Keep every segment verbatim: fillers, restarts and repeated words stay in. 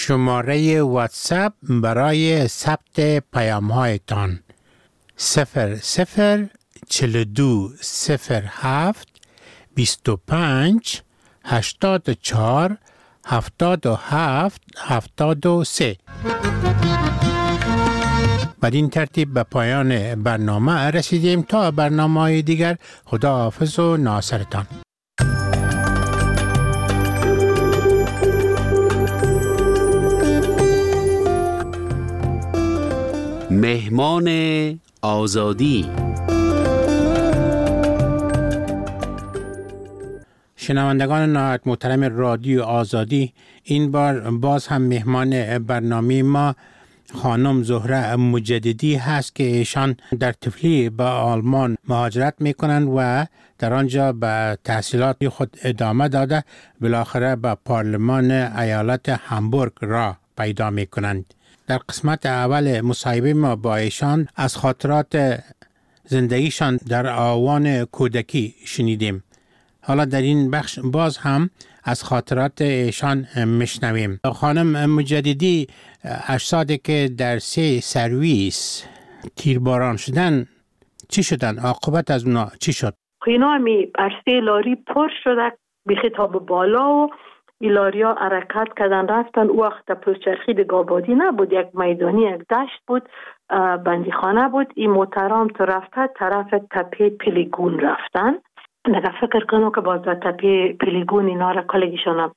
شماره واتساپ برای ثبت پیام هایتان صفر صفر چهل و دو صفر هفت بیست و پنج هشتاد و چهار هفتاد و هفت هفتاد و سه. بدین ترتیب به پایان برنامه رسیدیم. تا برنامه دیگر، خدا حافظ و ناصرتان. مهمان آزادی. شنوندگان نهایت محترم رادیو آزادی، این بار باز هم مهمان برنامه ما خانم زهره مجددی هست که ایشان در طفلی به آلمان مهاجرت میکنند و در آنجا به تحصیلات خود ادامه داده بالاخره به پارلمان ایالت هامبورگ را پیدا میکنند. در قسمت اول مصاحبه ما با ایشان از خاطرات زندگیشان در آوان کودکی شنیدیم. حالا در این بخش باز هم از خاطرات ایشان میشنویم. خانم مجددی، اجسادی که در سه سرویس تیرباران شدن چی شدن؟ عاقبت از اونا چی شد؟ اینا می سه لاری پر شده به خطاب بالا و ایلاریا حرکت کردن رفتن. او وقت پلچرخی دیگه آبادی نبود، یک میدانی، یک دشت بود، بندیخانه بود. این موترام تو رفته طرف تپه پیلیگون رفتن. نگه فکر کنم که باز تپه پیلیگون اینا را کلگیشان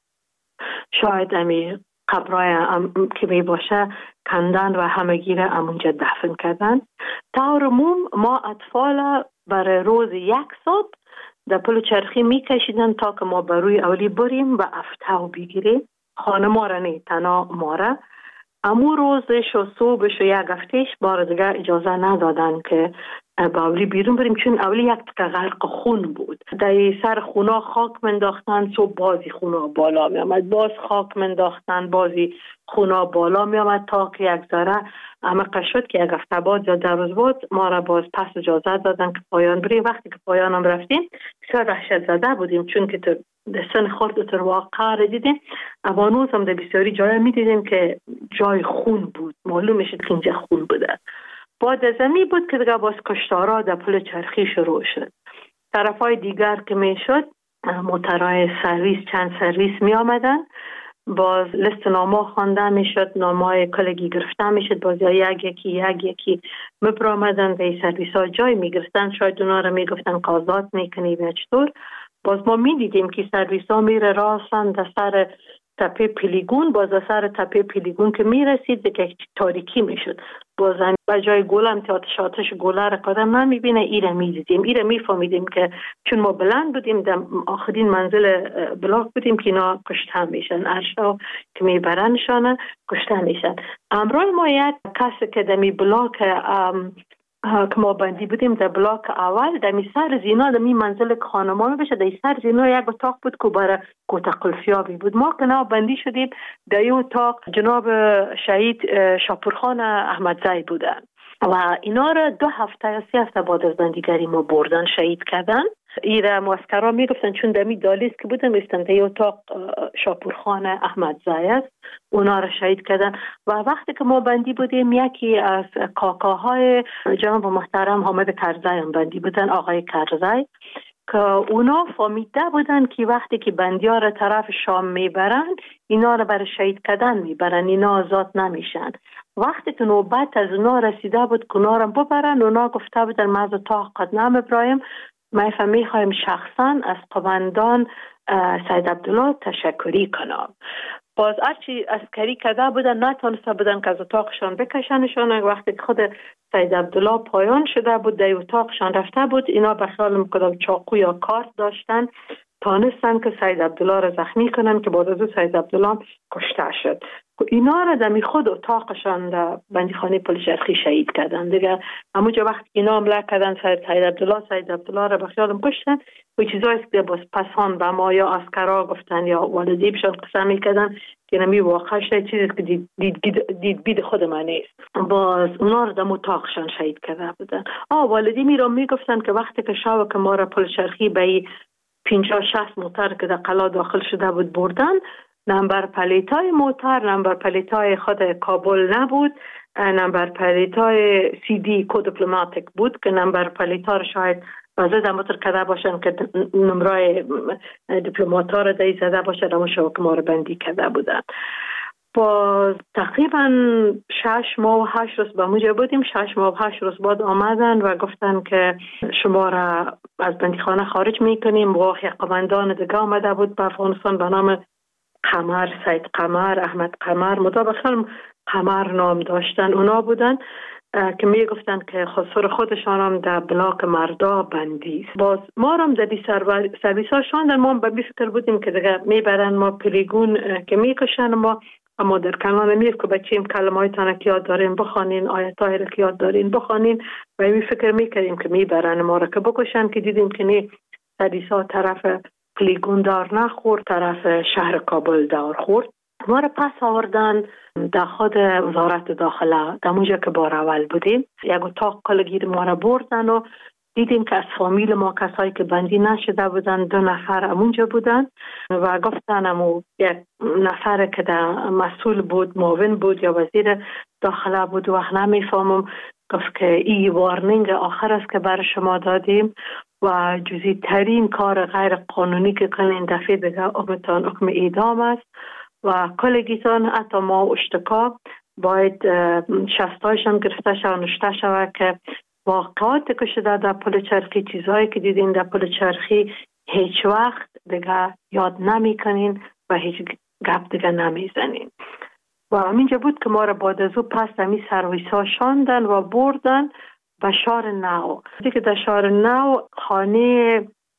شاید امی قبرای که می باشه کندن و همگی را امونجا دفن کردن. طور عموم ما اطفال برای روز یک ساعت در پل چرخی می کشیدن تا که ما بروی اولی بریم و افتاو بگیریم. خانه ما را نه، تنها ما را. امو روزش و صبحش و یک هفتهش بار دیگه اجازه ندادن که با اولی بیرون بریم، چون اولی یک تکه غرق خون بود. در سر خونا خاک منداختن، صبح بازی خونا بالا می آمد، باز خاک منداختن، بازی خونا بالا می آمد تا که یک ذره عمق شد که یک هفته بعد یا در روز بعد ما را باز پس اجازه دادن که پایان بریم. وقتی که پایان هم رفتیم بسیار وحشت زده بودیم، چون که تو سن خورد و تر واقع را دیدیم. اوانوز هم در بسیاری جای می دیدیم که جای خون بود، معلوم میشد که اینجا خون بوده. بعد از امی بود که دیگه باز کشتارا در پل چرخی شروع شد. طرفای دیگر که می شد موترهای سرویس، چند سرویس می آمدن، باز لست نامه خوانده می شد، نامه کلگی گرفته می شد، باز یک یکی یک یکی می برآمدن به سرویس ها جای می گرفتن. شاید اونا را می گفتن قاضات می کنی و چطور. باز ما می دیدیم که سرویس ها می راسن در سر تپه پیلیگون. باز در سر تپه پیلیگون که می رسید که تاریکی می شد، باز به جای گلم تا آتش گله را قدم نمی بینه. ایره می دیدیم، ایره می فهمیدیم که چون ما بلند بودیم در آخرین منزل بلاک بودیم که اینا کشته میشن، ارشا که می برنشانه کشته میشن. امروز ما یک کسی که در می بلاک که ما بندی بودیم در بلاک اول، در می سر زینا در می منزل خانمان بشه، در سر زینا یک اتاق بود که برای کوته قلفیابی بود. ما که نا بندی شدیم در این اتاق جناب شهید شاپورخان احمدزی بودن و اینا را دو هفته یا سه هفته بعد از بندیگری ما بردن، شهید کردن. ایره معسکرها میگفتن چون دمی دالیز که بودن میستن در اتاق شاپورخان احمدزی است، اونا را شهید کردن. و وقتی که ما بندی بودیم یکی از کاکاهای جناب محترم حامد کرزی هم بندی بودن، آقای کرزی، که اونا فهمیده بودن که وقتی که بندی ها را طرف شام میبرن اینا را برای شهید کردن میبرن، اینا آزاد نمیشن. وقتی که نوبت از اونا رسیده بود که اونا را ببرن، اونا گفته بودن ما از اتاق قدنام ابراهیم ما میخوایم شخصا از قماندان سید عبدالله تشکری کنم. باز هرچی عسکری کرده بودن نتونسته بودن که از اتاقشان بکشنشان. وقتی که خود سید عبدالله پایان شده بود در اتاقشان رفته بود، اینا به خیال میکردم چاقو یا کارت داشتن، تانستن که سید عبدالله را زخمی کنن که بعد از او سید عبدالله کشته شد. اینا را دمی خود اتاقشان در بندیخانه پل چرخی شهید کردن دیگه. همونجا وقتی اینا حمله کردن سید عبدالله سید عبدالله را به خیالم کشتن و چیزایی که باز پسان به ما یا عسکرا گفتن یا والدی بشان قسم میکردن که نمی واقعا شاید چیزی که دید, دید, دید, دید بید خود من نیست. باز اونا را در اتاقشان شهید کرده بودن. آه والدی می را میگفتن که وقتی که شب که ما را پل چرخی به پنجاه شصت موتر که در قلا داخل شده بود بردن، نمبر پلیتای موتر نمبر پلیتای خود کابل نبود، نمبر پلیتای سی دی کو دیپلماتیک بود که نمبر پلیتا رو شاید بعضی دمتر کده باشن که نمرای دیپلماتا رو دی زده باشن، اما شبکه ما رو بندی کده بودن. با تقریبا شش ماه و هشت روز به موجه بودیم. شش ماه و هشت روز بعد آمدن و گفتن که شما را از بندیخانه خارج میکنیم. و یک قماندان دیگه آمده بود به افغانستان به نام قمر، سید قمر، احمد قمر، مطابقا قمر نام داشتن. اونا بودن که می گفتن که خسر خودشان هم در بلاک مردا بندی. باز ما هم در دی سرویس ها شاندن. ما به بی فکر بودیم که دیگه میبرن ما پلیگون که میکشن ما، اما در کنان میف که بچیم کلمه های تانه که یاد دارین بخوانین، آیت های که یاد دارین بخوانین. و می فکر میکردیم که میبرن ما را که بکشن، که دیدیم که نی سرویس ها طرف پلیگون دار نخورد، طرف شهر کابل دار خورد. ما را پس آوردن در خود وزارت داخله، در اونجا که بار اول بودیم. یک اتاق کلگیر ما را بردن و دیدیم که از فامیل ما کسایی که بندی نشده بودن دو نفر امونجا بودن و گفتن امو یک نفر که در مسئول بود، معاون بود یا وزیر داخله بود، وقت نمیفهمم، گفت که این وارنینگ آخر است که برای شما دادیم و جزئی ترین کار غیر قانونی که کنین دفعه دیگه حکمتان حکم اعدام است و کلگیتان حتی ما اشتکا باید شستایشان گرفته شود و نشته شود که واقعات که شده در پل چرخی، چیزهایی که دیدین در پل چرخی هیچ وقت دیگه یاد نمی کنین و هیچ گپ دیگه نمی زنین. و همینجا بود که ما را بعد از او پس دمی سرویس ها شاندن و بردن به شهر نو. دیگه در شهر نو خانه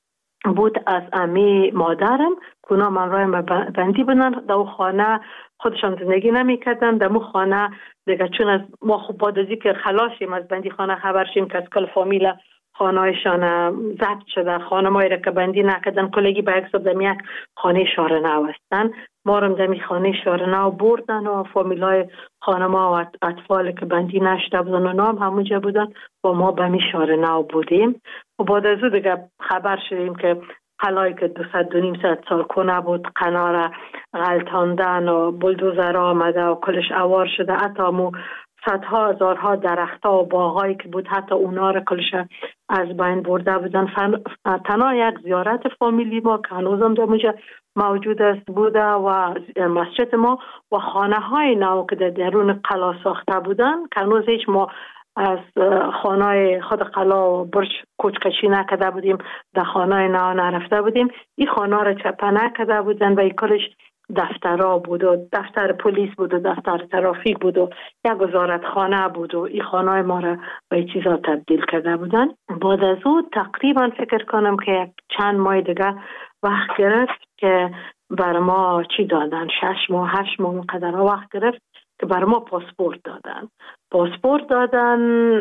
بود از امی مادرم، کونا من رای بندی بودن. در خانه خودشان زندگی نمی کردن. در مو خانه دیگه چون از ما خوب بعد از که خلاصیم از بندی خانه خبر شیم که از کل فامیل خانه هایشان ضبط شده، خانه ما را که بندی نکردن کلگی به یک صبح دمی یک خانه شهر نو هستن. ما رم دمی خانه شهر نو بردن و فامیل های خانه ما و اطفال که بندی نشده بودن و نام همونجا بودن و ما به می شهر نو بودیم. و بعد از دیگه خبر شدیم که قلایی که دو ست دو نیم ست سال کنه بود قنار غلطاندن و بلدوزر آمده و کلش اوار شده. حتی مو صدها هزارها درختها و باغایی که بود حتی اونا را کلش از بین برده بودن. تنها یک زیارت فامیلی ما که هنوزم در اونجا موجود است بوده و مسجد ما و خانه های نو که در درون قلا ساخته بودن که هنوز هیچ ما از خانه خود قلا و برج کوچکشی نکده بودیم، در خانه نو نرفته بودیم. این خانه را چپه نکده بودن و این کلش دفترها بود و دفتر پلیس بود و دفتر ترافیک بود و یک وزارت خانه بود و این خانه ما را به این چیزا تبدیل کرده بودن. بعد از او تقریبا فکر کنم که چند ماه دیگه وقت گرفت که بر ما چی دادن، شش ماه هشت ماه قدر وقت گرفت که بر ما پاسپورت دادن. پاسپورت دادن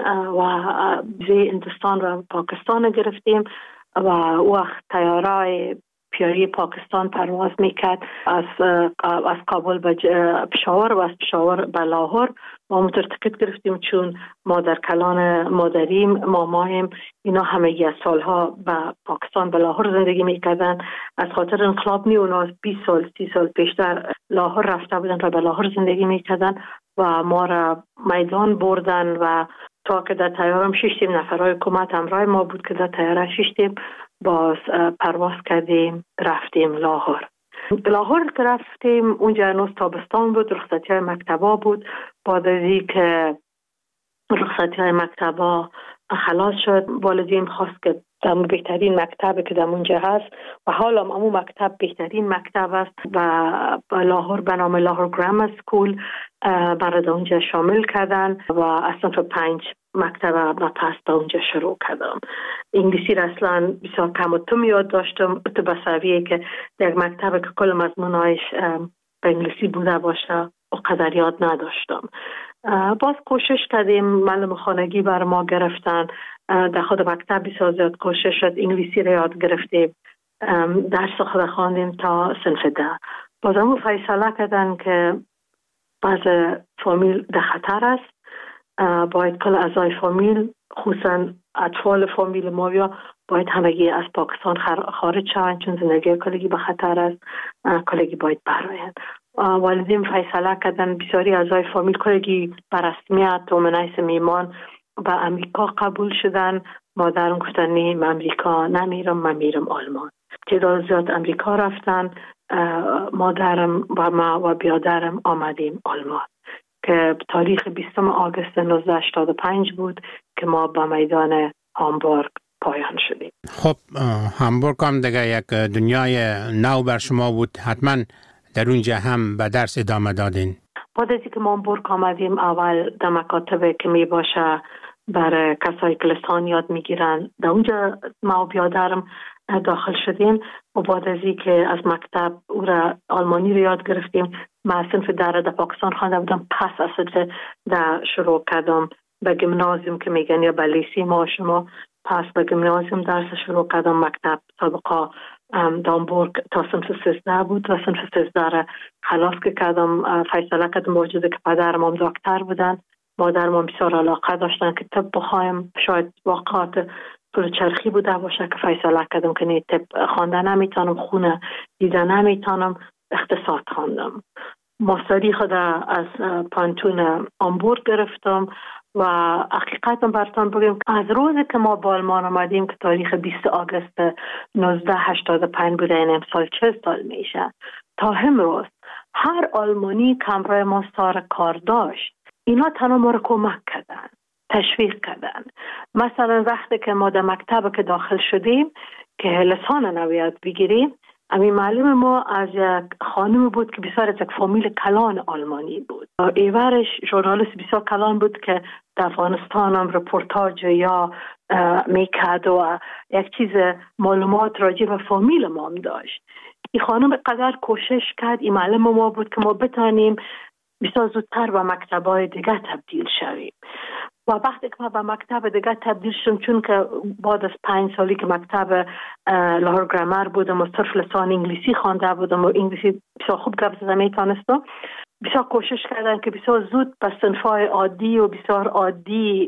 و ویزای هندوستان و پاکستان گرفتیم و وقت طیاره پیاری پاکستان پرواز میکرد از از کابل به پشاور و از پشاور به لاهور. ما موتور تکت گرفتیم چون ما در کلان مادریم، مامایم اینا همگی از سالها به پاکستان به لاهور زندگی میکردن. از خاطر انقلاب نی اونا بیست سال سی سال پیشتر لاهور رفته بودن و به لاهور زندگی میکردن و ما را میدان بردن و تا که در تیارم ششتیم نفرهای حکومت همراه ما بود که در تیاره ششتیم باز پرواز کردیم رفتیم لاهور. لاهور که رفتیم اونجا هنوز تابستان بود، رخصتی های مکتبا بود. بعد از این که رخصتی های مکتبا خلاص شد والدین خواست که در بهترین مکتب که در اونجا هست و حالا امو مکتب بهترین مکتب است و لاهور به نام لاهور گرامر سکول برای اونجا شامل کردن و اصلا تو پنج مکتب و پس در اونجا شروع کردم. انگلیسی را اصلا بسیار کم و توم یاد داشتم تو بسویه که در مکتب که کل مضمونایش به انگلیسی بوده باشه و قدر یاد نداشتم. باز کوشش کردیم، معلم خانگی بر ما گرفتن، در خود مکتب بسیار زیاد کوشش شد، انگلیسی را یاد گرفتیم، درس خود خواندیم تا صنف ده. باز همون فیصله کردن که باز فامیل در خطر است، باید کل اعضای فامیل خصوصا اطفال فامیل ما یا باید همگی از پاکستان خارج شوند چون زندگی کلگی به خطر است، کلگی باید برآیند. والدین فیصله کردن، بسیاری اعضای فامیل کلگی بر رسمیت و منیس میمان به امریکا قبول شدن. مادرم گفتن نه من امریکا نمیرم، من میرم آلمان. تعداد زیاد امریکا رفتن، مادرم و ما و بیادرم آمدیم آلمان که تاریخ بیستم آگوست نوزده هشتاد و پنج بود که ما به میدان هامبورگ پایان شدیم. خب هامبورگ هم دیگه یک دنیای نو بر شما بود، حتما در اونجا هم به درس ادامه دادین. بعد از اینکه ما هامبورگ آمدیم اول در مکاتب که می باشه برای کسایی که لسان یاد میگیرن در اونجا ما و بیادرم داخل شدیم و بعد از اینکه از مکتب او را آلمانی رو یاد گرفتیم. ما صنف در در پاکستان خوانده بودم، پس اصلا در شروع کردم به گیمنازیوم که میگن یا به لیسی ما شما، پس به گیمنازیوم درس شروع کردم. مکتب سابقا هامبورگ تا صنف سیزده بود و صنف سیزده را خلاص که کردم. فیصله کردم موجوده که پدرم هم دکتر بودن، مادرم هم بسیار علاقه داشتن که طب بخوایم، شاید واقعات پول چرخی بوده باشه که فیصله کردم که نه طب خوانده نمیتونم، خونه دیده نمیتونم، اقتصاد خواندم. ماستری خود از پانتون هامبورگ گرفتم و حقیقتا براتون بگم از روزی که ما با آلمان آمدیم که تاریخ بیست آگوست نوزده هشتاد و پنج بوده، این امسال چه سال میشه، تا امروز هر آلمانی که همراه ما سر کار داشت اینا تنها ما رو کمک کردن، تشویق کردن. مثلا وقتی که ما در مکتب که داخل شدیم که لسان نویاد بگیریم، همین معلم ما از یک خانم بود که بسیار از یک فامیل کلان آلمانی بود. ایورش ژورنالیست بسیار کلان بود که در افغانستان هم رپورتاج یا میکرد و یک چیز معلومات راجع به فامیل ما هم داشت. این خانم قدر کوشش کرد، این معلم ما بود که ما بتانیم بسیار زودتر به مکتب‌های دیگه تبدیل شویم. و وقتی که ما به مکتب دیگه تبدیل شدم، چون که بعد از پنج سالی که مکتب لاهور گرامر بودم و صرف لسان انگلیسی خوانده بودم و انگلیسی بسیار خوب گپ زدن میتونستم، بسیار کوشش کردن که بسیار زود به صنف‌های عادی و بسیار عادی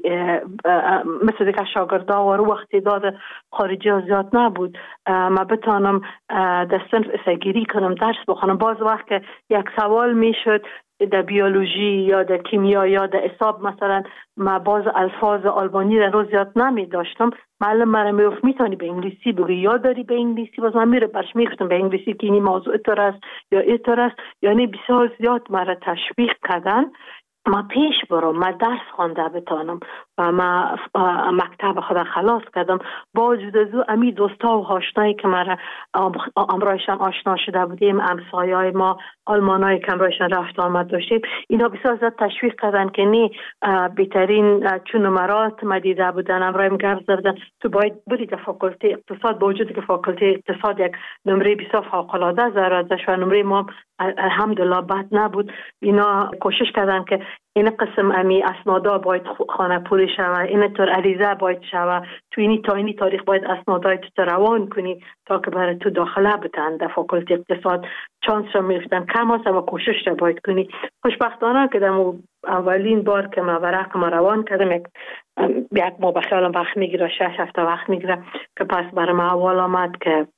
مثل دیگه شاگردا و رو وقتی داد خارجی ها زیاد نبود ما بتانم در صنف اسگیری کنم، درس بخونم. باز وقت که یک سوال میشد در بیولوژی یا در کیمیا یا در حساب مثلا ما باز الفاظ آلمانی رو زیاد نمی داشتم، معلم مرا میگفت میتونی به انگلیسی بگی یا داری به انگلیسی، باز من میره برش میگفتم به انگلیسی که این موضوع اتر است یا اتر است. یعنی بسیار زیاد مرا تشویق کردن ما پیش برم، ما درس خوانده بتانم و ما مکتب خدا خلاص کردم. با وجود از او امی دوستا و آشنایی که مرا امرایشان آشنا شده بودیم، همسایه‌های ما آلمانایی که امرایشان رفت آمد داشتیم، اینا بسیار زیاد تشویق کردن که نه بهترین چون نمرات ما دیده بودن، امرایم گرد زدن تو باید بری در فاکولته اقتصاد، با وجود که فاکولته اقتصاد یک نمره بسیار فوق‌العاده زرادش و نمره ما الحمدلله بد نبود. اینا کوشش کردن که این قسم امی اسنادا باید خانه پوری شوه، این طور عریضه باید شوه، تو اینی تا اینی تاریخ باید اسنادای تو روان کنی تا که برای تو داخله بتن در فاکولته اقتصاد. چانس را میفتن کم هست و کوشش را باید کنی. خوشبختانه که در اولین بار که ما ورق ما روان کردم یک یک ما بخیالم وقت میگیره، شش هفته وقت میگیره که پس برای ما اول آمد که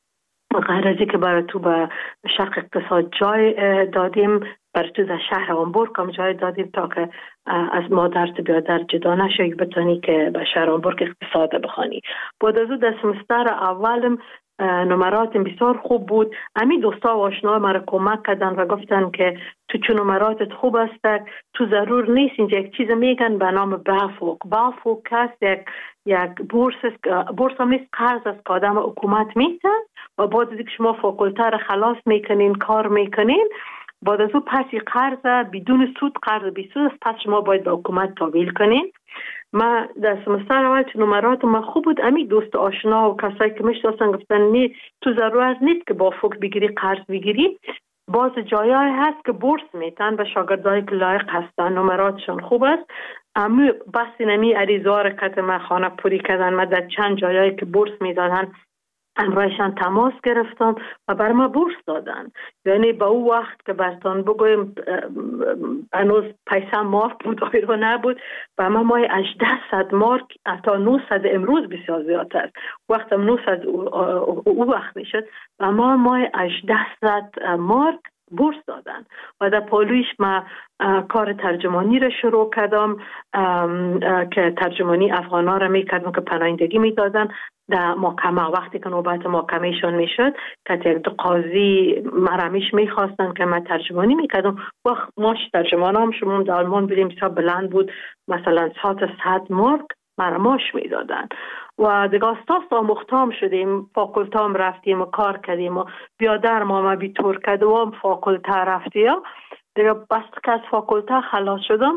غیر ازی که برای تو به شرق اقتصاد جای دادیم، برای تو در شهر هامبورگ هم جای دادیم تا که از مادر تو بیادر جدا نشی بتانی که به شهر هامبورگ اقتصاد بخوانی. بعد از او در سمستر اولم نمرات بسیار خوب بود. امی دوستا و آشنا مرا کمک کردن و گفتن که تو چون نمراتت خوب است تو ضرور نیست اینجا یک چیز میگن به نام بافوک. بافوک هست یک یک بورس بورس هم نیست، قرض است که آدم حکومت میتن و بعد از اینکه شما فاکولته را خلاص میکنین کار میکنین، بعد از او پسی قرض بدون سود، قرض بی سود است، پس شما باید به حکومت تحویل کنین. ما در سمستر اول چون نمرات ما خوب بود، امی دوست آشنا و کسایی که میشناسن گفتن نه تو ضرورت نیست که با فوق بگیری قرض بگیری، باز جایای هست که بورس میتن به شاگردایی که لایق هستن، نمراتشون خوب است. اما بس نمی عریضه ها را که ما خانه پوری کردن، ما در چند جایایی که بورس میدادن امرایشان تماس گرفتم و بر ما بورس دادن. یعنی با او وقت که برتان بگویم هنوز پیسه مارک بود آیرو نبود و ما مای هجده مارک تا نهصد امروز بسیار زیاد است. وقت نهصد او وقت میشد و ما مای هجده مارک بورس دادن و در پالویش ما کار ترجمانی را شروع کردم که ترجمانی افغانا را میکردم که پناهندگی میدادن در محکمه. وقتی که نوبت محکمهشون میشد که یک دو قاضی مرمیش میخواستن که من ترجمانی میکردم و ماش ترجمان هم شما در آلمان بریم بسیار بلند بود، مثلا صد صد مارک مرماش میدادن و دیگه استاس آموختام شدیم، فاکولتام رفتیم و کار کردیم و بیادر ما ما بی تور کردم و فاکولته رفتیم دیگه. بس که از فاکولته خلاص شدم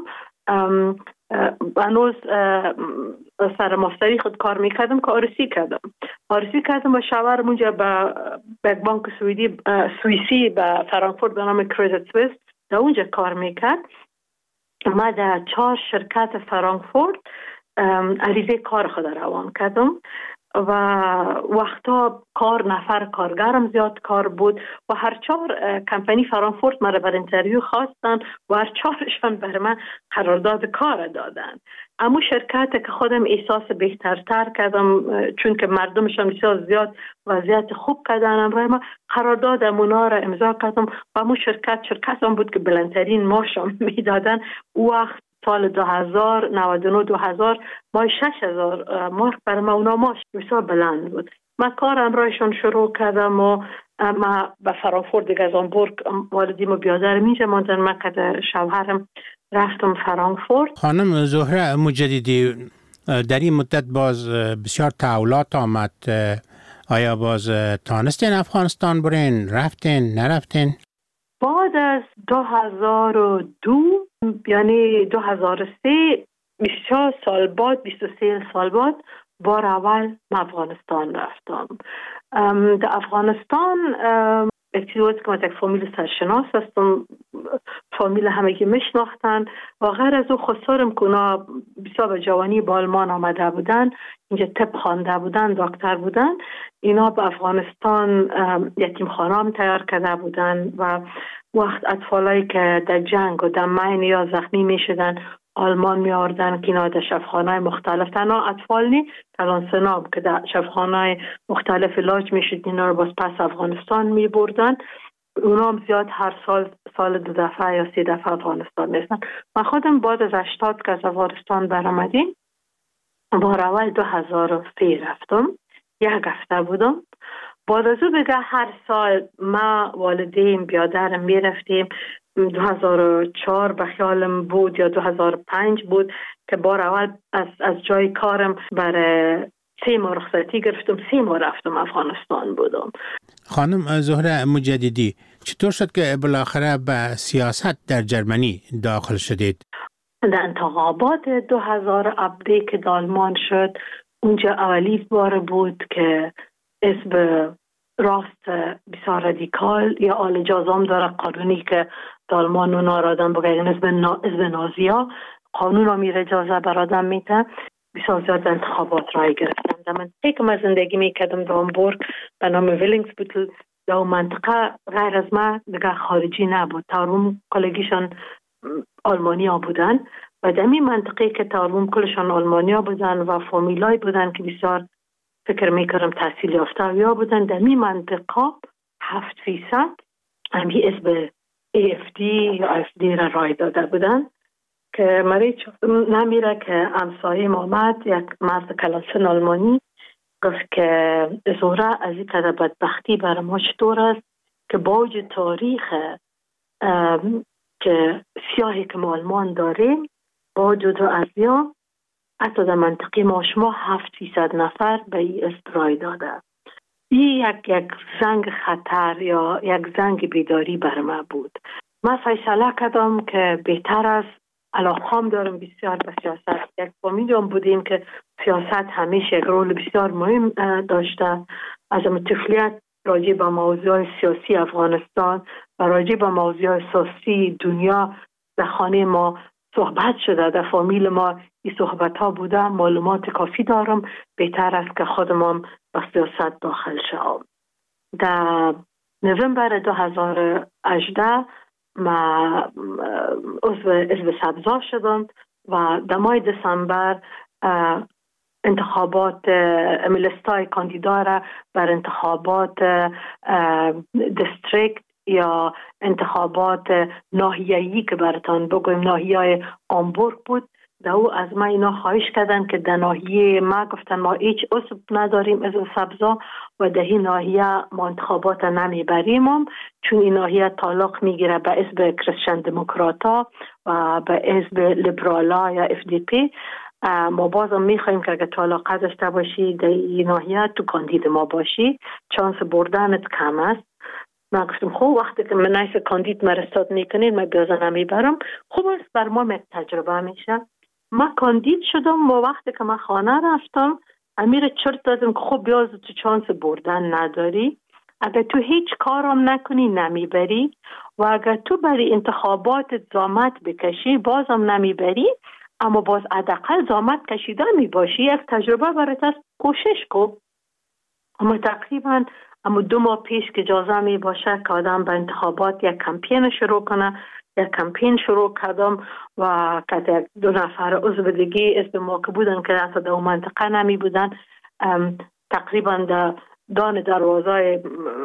هنوز سر ماستری خود کار میکردم که آرسی کردم آرسی کردم و شاورم اونجا به یک بانک سوئدی سوئیسی به فرانکفورت به نام کریدیت سوئیس در اونجا کار میکرد. ما در چهار شرکت فرانکفورت عریضه کار خود روان کردم و وقتا کار نفر کارگرم زیاد کار بود و هر چهار کمپانی فرانکفورت مرا بر انترویو خواستن و هر چهارشان بر من قرارداد کار دادن. اما شرکت که خودم احساس بهترتر کردم چون که مردمشان بسیار زیاد وضعیت خوب کردن امرای ما قرارداد اونا را امضا کردم و امو شرکت شرکت هم بود که بلندترین ماشم میدادن. وقت سال دو هزار نود و نه دو هزار مای شش هزار مارک برای ما اونا ماش بسیار بلند بود. من کارم رایشان شروع کردم و ما به فرانکفورت دیگه از آنبورگ والدیم و بیادرم اینجا ماندن. من که شوهرم رفتم فرانکفورت. خانم زهره مجددی در این مدت باز بسیار تحولات آمد، آیا باز تانستین افغانستان برین؟ رفتین؟ نرفتین؟ بعد از دو هزار و دو یعنی دو هزار و سه بیست و چهار سال بعد بیست و سه سال بعد بار اول من افغانستان رفتم. در افغانستان اکتیویت که من یک فامیل سرشناس هستم، فامیل همگی میشناختن و غیر از او خسارم که اونا بسیار به جوانی با آلمان آمده بودن، اینجا طب خوانده بودن، دکتر بودن. اینا به افغانستان یتیم خانه تیار کرده بودن و وقت اطفالایی که در جنگ و در مین یا زخمی می شدن آلمان می آوردن که اینا در شفاخانه‌های مختلف تنها اطفال نی کلان سناب که در شفاخانه‌های مختلف علاج می شد اینا رو باز پس افغانستان می بردن. اونا هم زیاد هر سال سال دو دفعه یا سه دفعه افغانستان میستن. من خودم بعد از هشتاد که از افغانستان برآمدیم بار اول دو هزار و سه رفتم، یک هفته بودم. بعد از او بگه هر سال ما والدین بیادرم می رفتیم. دو هزار و چهار به خیالم بود یا دو هزار و پنج بود که بار اول از, از جای کارم برای سه ماه رخصتی گرفتم، سه ماه رفتم افغانستان بودم. خانم زهره مجددی چطور شد که بالاخره به سیاست در جرمنی داخل شدید؟ در انتخابات دو هزار و هفده که دالمان شد اونجا اولی بار بود که اسم راست بسیار رادیکال یا آل جازام داره قانونی که دالمان و نارادم بگیرن اسم نازیا قانون رو میره اجازه برادم میته. بسیار زیاد انتخابات رای گرفتم. در منطقه که من زندگی میکردم در آنبورگ به نام ویلینگسبوتل، در منطقه غیر از من دیگه خارجی نبود. تاروم کلگیشان آلمانیا بودن و در این منطقه که تاروم کلشان آلمانیا بودن و فامیلای بودن که بسیار فکر میکردم تحصیل یافته یا بودن. در این منطقه هفت فیصد همی اسم ای اف دی یا اف دی را رای داده بودن که مریچ نمیره که امسایی آمد یک مرد کلاسن آلمانی گفت که زهره از این قدر بدبختی برای ما چطور است که باوج تاریخ که سیاهی که ما آلمان داریم با وجود ازیا حتی در منطقه ما شما هفت فیصد نفر به این استرای داده. این یک یک زنگ خطر یا یک زنگ بیداری بر ما بود. من فیصله کردم که بهتر است، علاقه‌ام دارم بسیار به سیاست. یک فامیلم بودیم که سیاست همیشه یک رول بسیار مهم داشته. از طفولیت راجع به موضوع سیاسی افغانستان و راجع به موضوع سیاسی دنیا در خانه ما صحبت شده در فامیل ما، این صحبت ها بوده، معلومات کافی دارم، بهتر است که خودمان به سیاست داخل شوم. در نوامبر دو هزار و هجده ما عضو حزب سبزا شدم و در ماه دسامبر انتخابات ملستای کاندیدا را بر انتخابات دیستریکت یا انتخابات ناحیه‌ای که براتان بگویم ناحیه آمبورگ بود، در او از ما اینا خواهش کردن که در ناحیه ما گفتن ما هیچ عضو نداریم از سبزا و در این ناحیه ما انتخابات نمیبریم هم، چون این ناحیه تعلق میگیره به حزب کریستین دموکراتا و به حزب لیبرالا یا اف دی پی. ما بازم میخوایم که اگر تو علاقه داشته باشی در این ناحیه تو کاندید ما باشی، چانس بردنت کم است. من گفتم خوب، وقتی که من نیست کاندید مرستاد میکنید من بیازه نمیبرم، خوب است بر ما یک تجربه میشه. ما کاندید شدم و وقتی که من خانه رفتم امیر چرت دادم که خوب بیاز تو چانس بردن نداری، اگر تو هیچ کارم نکنی نمیبری و اگر تو برای انتخابات زحمت بکشی بازم نمیبری، اما باز حداقل زحمت کشیده می باشی، یک تجربه برات است، کوشش کن. اما تقریبا اما دو ماه پیش که اجازه می باشه که آدم به انتخابات یک کمپین شروع کنه، یک کمپین شروع کردم و که دو نفر عضو دیگه اسم ما که بودن که حتی در اون منطقه نمی بودن، تقریبا در دان دروازه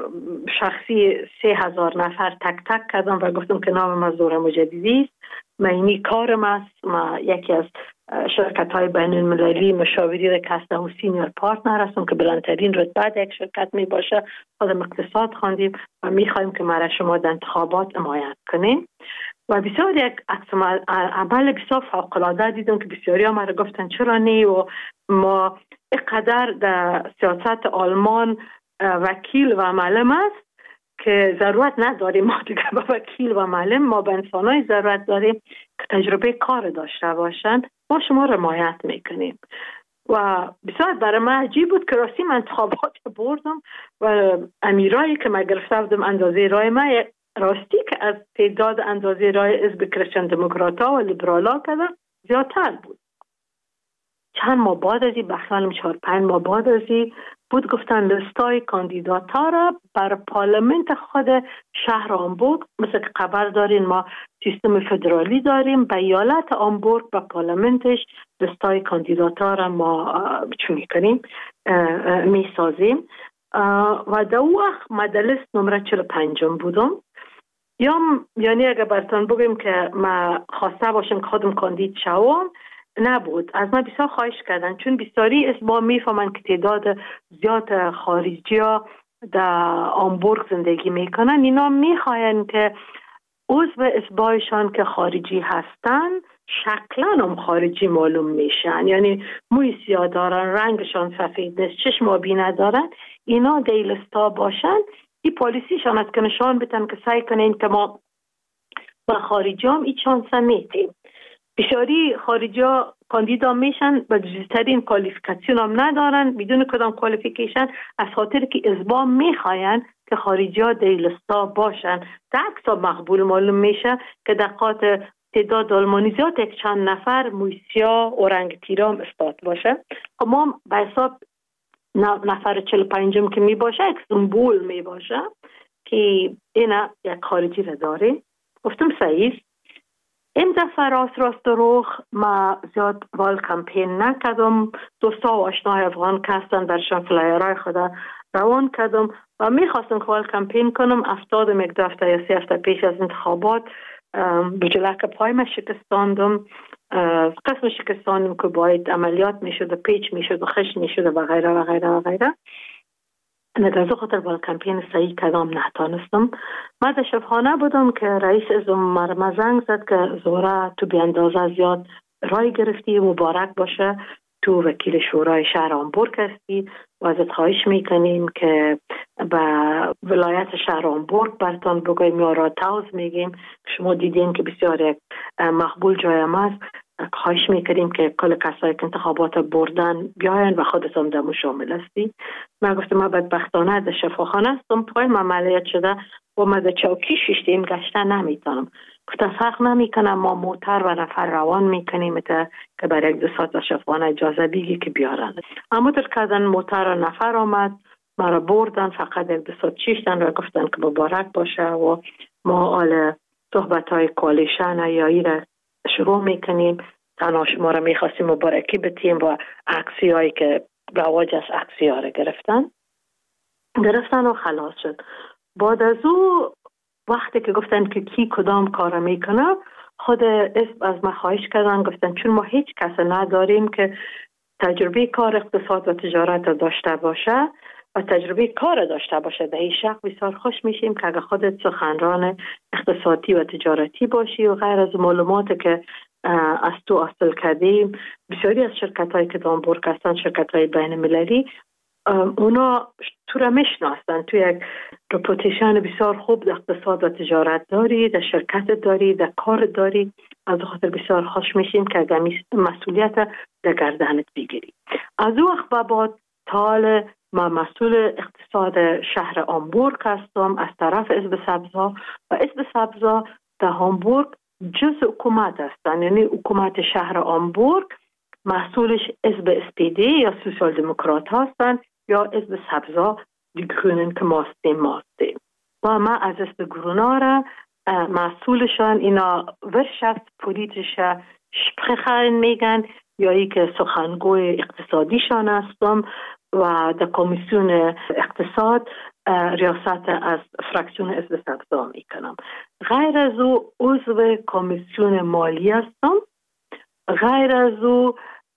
شخصی سه هزار نفر تک تک کردم و گفتم که نام ما زهره مجددی است، من اینی کارم است، ما یکی از شرکت های بین المللی مشاوری رکسته و سینیور پارتنر هستم که بلندترین رتبه یک شرکت می باشه، خودم اقتصاد خواندیم و می خواهیم که مرا شما در انتخابات حمایت کنیم. و بسیار یک عمل بسیار فوق العاده دیدم که بسیاری ها مرا گفتن چرا نه و ما اینقدر در سیاست آلمان وکیل و معلم است که ضرورت نداریم ما دیگه با وکیل و معلم، ما به انسانای ضرورت داریم که تجربه کار داشته باشن، ما شما رو حمایت میکنیم. و بسیار برای من عجیب بود که راستی من انتخابات بردم و امیرایی که من گرفته بودم اندازه رای من راستی که از تعداد اندازه رای حزب کریستین دموکراتا و لیبرالا کردن زیادتر بود. چند ماه بعد ازی بخیالم چهار پنج ماه بعد ازی بود گفتن لستای کاندیداتا را بر پارلمنت خود شهر آمبورگ، مثل که خبر دارین ما سیستم فدرالی داریم، به ایالت آمبورگ و پارلمنتش لستای کاندیداتا را ما چون میکنیم می سازیم و در وقت ما در لیست نمره چهل و پنجم بودم. یا یعنی اگر براتون بگیم که ما خواسته باشم که خودم کاندید شوم، نبود. از من بسیار خواهش کردن چون بسیاری اسبا میفهمن که تعداد زیاد خارجی ها در آمبورگ زندگی میکنن، اینا میخواین که عضو اسبایشان که خارجی هستن شکلا هم خارجی معلوم میشن، یعنی موی سیاه دارن، رنگشان سفید نیست، چشم آبی ندارن، اینا دیلستا باشن. این پالیسیشان است که نشان بدن که سعی کنین که ما با خارجی هم این چانس میتیم. بسیاری خارجی ها کاندیدا میشن و جزیترین کوالیفیکاسیون هم ندارن، بدون کدام کوالیفیکیشن، از خاطر که ازبا میخواین که خارجی ها دیلستا باشن. در عکس مقبول معلوم میشه که در قاط تعداد آلمانی زیاد یک چند نفر مویسیا و رنگ تیرام استاد باشه. ما به حساب نفر چهل و پنجم که می باشه یک سمبول می باشه که اینا یک خارجی را داره. گفتم صحیح. این دفعه راست راست روخ ما زیاد وال کمپین نکردم، دوستا و آشناهای افغان که هستن برشان فلایرهای خود روان کردم و میخواستم که وال کمپین کنم. افتادم یک دفعه یا سی هفته پیش از انتخابات به جلک پای ما شکستاندم، قسم شکستاندم که باید عملیات میشد و پیچ میشد و خش میشد و غیره و غیره و غیره. ندازو خاطر وال کمپین صحیح کدام نتانستم. من در شبخانه بودم که رئیس ازم مرمه زنگ زد که زهره تو بی اندازه زیاد رای گرفتی، مبارک باشه، تو وکیل شورای شهر آمبورگ هستی و ازت خواهش میکنیم که به ولایت شهر آمبورگ برتان بگویم یا راتاوز میگیم، شما دیدین که بسیار یک مقبول جای ما است، خواهش میکنیم که کل کسایی که انتخابات بردن بیاین و خودتون دمو شامل هستی. من گفتم من بدبختانه در شفاخانه هستم، پای من عملیات شده و من در چوکی شیشتیم گشته نمیتونم. گفتن فرق نمیکنه، ما موتر و نفر روان میکنیم تا که برای یک دو ساعت شفانه اجازه بگی که بیارن. اما در کردن موتر و نفر آمد، ما را بردن، فقط یک دو ساعت چیشتن و گفتن که مبارک باشه و ما آل صحبت های کوالیشن یا ای را شروع میکنیم. تنها شما را میخواستیم مبارکی بتیم و عکسی هایی که رواج از عکسی ها را گرفتن گرفتن و خلاص شد. بعد از او وقتی که گفتن که کی کدام کار میکنه، خود اسم از ما خواهش کردن، گفتن چون ما هیچ کس نداریم که تجربه کار اقتصاد و تجارت داشته باشه و تجربه کار داشته باشه، به این شخص بسیار خوش میشیم که اگه خودت سخنران اقتصادی و تجارتی باشی و غیر از معلومات که از تو حاصل کردیم. بسیاری از شرکت هایی که دامبورگ هستن، شرکت های بین المللی، اونا تو را میشناسن، تو یک رپوتیشن بسیار خوب در اقتصاد و تجارت داری، در شرکت داری، در کار داری. از خاطر بسیار خوش میشیم که اگر مسئولیت در گردنت بگیری. از او وقت به بعد تا ما مسئول اقتصاد شهر هامبورگ هستم از طرف حزب سبزها و حزب سبزها در هامبورگ جز حکومت هستن، یعنی حکومت شهر هامبورگ مسئولش حزب اس پی دی یا سوسیال دموکرات هستن یا حزب سبزها دی گرونن که ماستیم ماستیم و ما از حزب گرونا را مسئولشان اینا ورشفت پولیتیشه شپخخن میگن یا ای که سخنگوی اقتصادیشان هستم و در کمیسیون اقتصاد ریاست از فراکسیون حزب سبزها میکنم. غیر از او عضو کمیسیون مالی هستم. غیر از او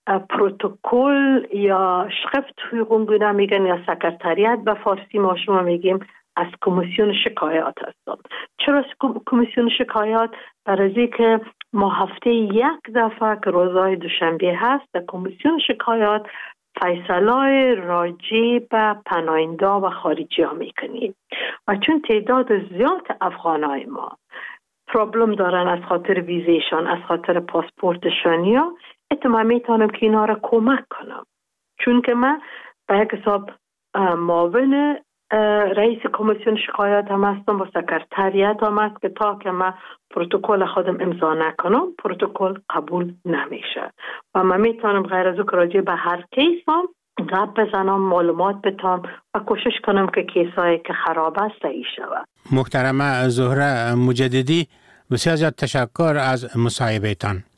پروتکل یا شقفت حقوق میگن یا سکرتریت به فارسی ما شما میگیم از کمیسیون شکایات هستم. چرا کمیسیون شکایات؟ برای که ما هفته یک دفعه که روزهای دوشنبه هست در کمیسیون شکایات فیصلای راجع به پناهنده و خارجی ها میکنیم و چون تعداد زیاد افغانای ما پرابلم دارن از خاطر ویزیشان، از خاطر پاسپورتشان، یا اتما میتونم که اینا را کمک کنم، چون که من به یک حساب معاون رئیس کمیسیون شکایات هم هستم و سکرتریت هم هست که تا که من پروتکل خودم امضا نکنم پروتکل قبول نمیشه و من میتونم غیر از او که راجع به هر کیس هم گپ بزنم، معلومات بتام و کوشش کنم که کیسایی که خراب است صحیح شود. محترمه زهره مجددی، بسیار زیاد تشکر از مصاحبهتان.